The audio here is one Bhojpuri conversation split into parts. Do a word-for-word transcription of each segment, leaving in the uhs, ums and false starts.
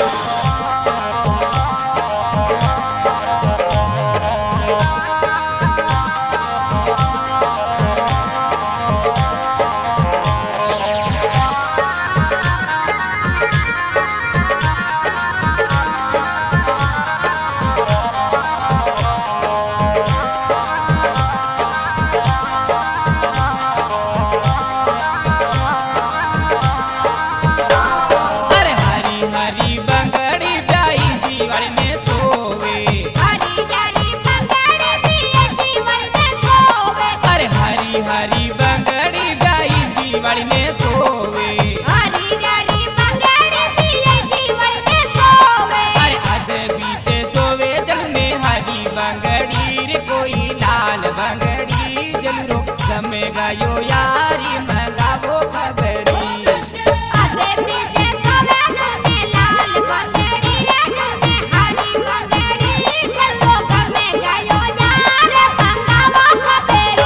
गायो यारी मंगावो खबरी आधे पीछे सोवे में लाल बंगड़ी रे में हरी बंगड़ी चलो गमे गायो यार मंगावो खबरी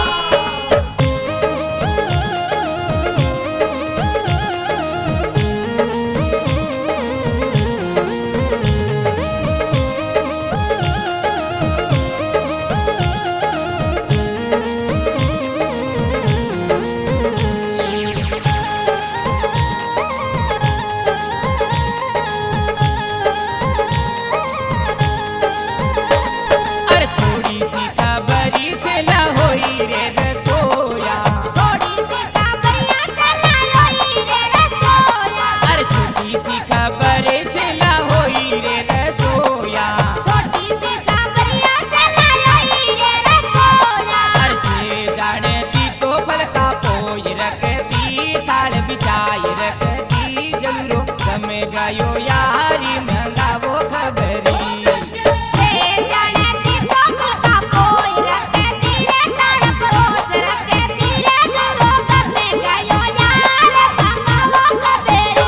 गायो यारी मंगावो खबरी हे जाने ती तो का कोई रखे तीरे तड़ परोस रखे तीरे गुरु गमे गायो यार मंगावो खबरी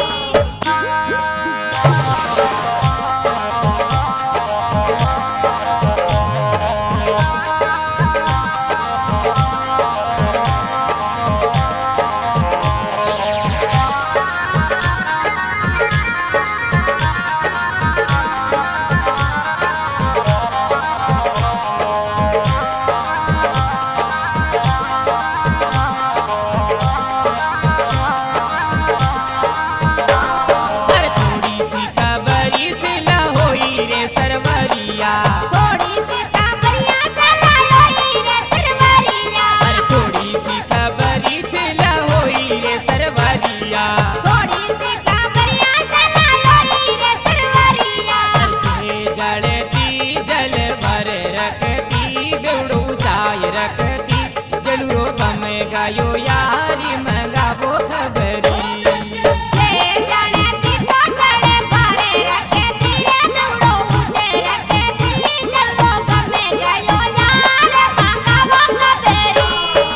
गायो यारी मंगावो खबरी हे जाने ती तो करे बारे रखे तीरे गुरु उठे रखे ती चलो गमे गायो यार मंगावो खबरी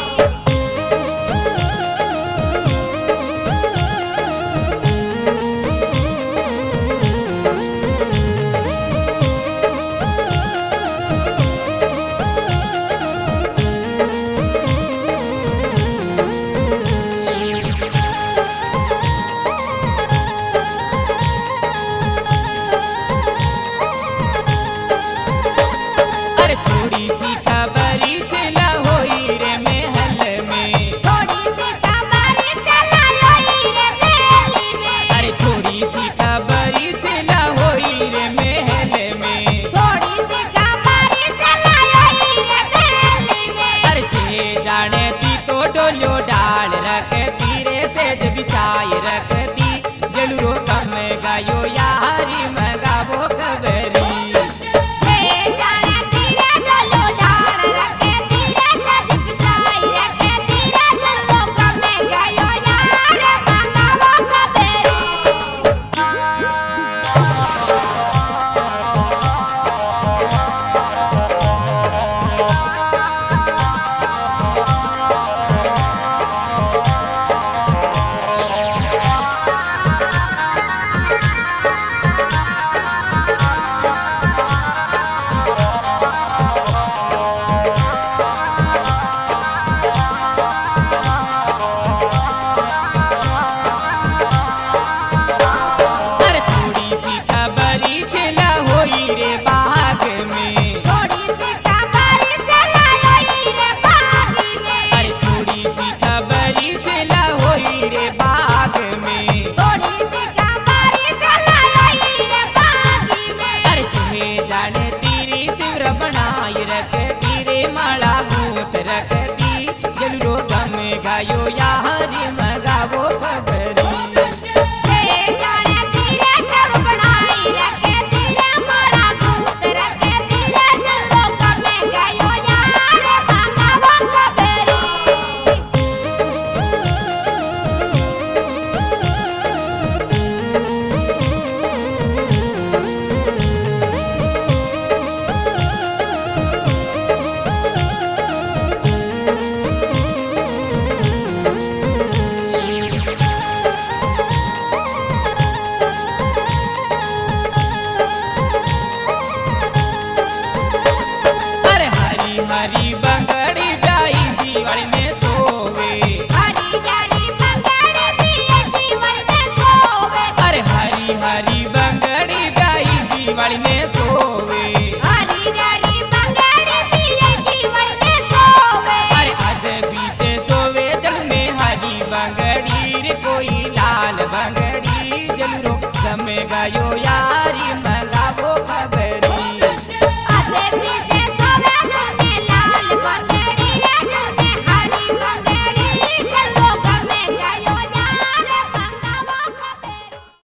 थोड़ी सी खबरी चला होई रे महल में थोड़ी सी खबरी चला होई रे महल में अरे थोड़ी सी खबरी चला होई रे महल में थोड़ी सी खबरी चला होई रे महल में अरे जे जाने ती तो डोलो डाल रखती रे सेज बिछाई रखती जलूरो कम गायो